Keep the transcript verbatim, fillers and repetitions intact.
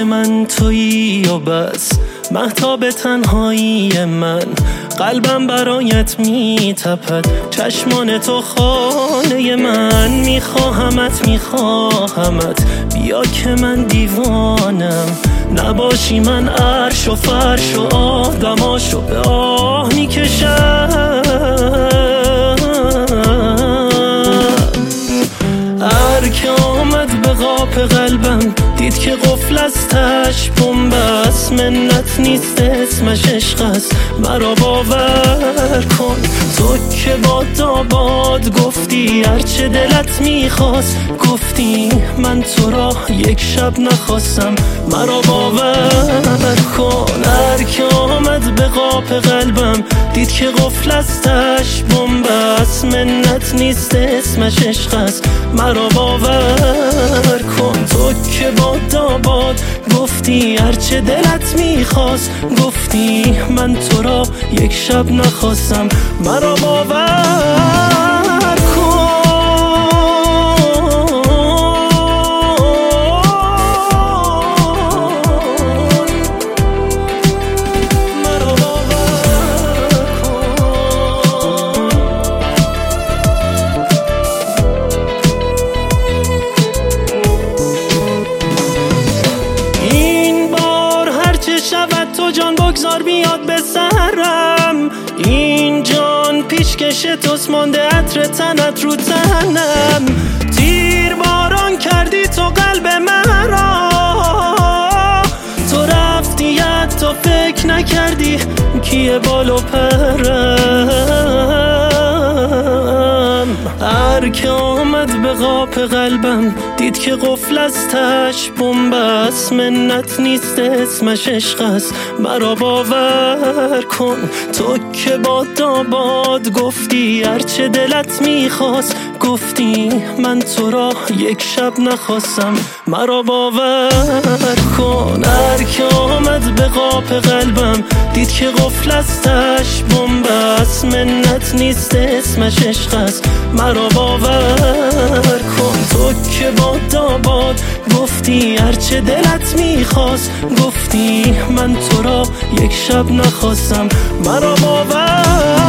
من تویی و بس، مهتاب تنهایی من. قلبم برایت میتپد، چشمان تو خانه من. میخواهمت میخواهمت، بیا که من دیوانم. نباشی من عرش و فرش و آدماشو به آه میکشم. هر که آمد به قاپ قلبم، دید که قفل از تش بمب است. منت نیست اسمش عشق است، مرا باور کن. تو که باد آباد گفتی هرچه دلت میخواست، گفتی من تو را یک شب نخواستم، مرا باور کن. هر که آمد به قاپ قلبم، دید که قفل از تش بمب است. منت نیست اسمش عشق است، مرا باور کن. تو که باد آباد گفتی هرچه دلت میخواست، گفتی من تو را یک شب نخواستم، مرا باور کن. مرا باور کن. این بار هرچه شود تو جان بگذار بیاد به سرم. این جان پیشکش توست، مانده عطر تنت رو تنم. تیر باران کردی تو قلب مرا، تو رفتی تو فکر نکردی کیه بالو پرم. هر که آمد به قاپ قلبم، دید که قفل از تش بمب است. منت نیست اسمش عشق است، مرا باور کن. تو که باد آباد گفتی هرچه دلت میخواست، گفتی من تو را یک شب نخواستم، مرا باور کن. هر که آمد به قاپ قلبم، دید که قفل از تش بمب است. منت نیست اسمش عشق است، مرا باور کن. تو که باد آباد گفتی هرچه دلت میخواست، گفتی من تو را یک شب نخواستم، مرا باور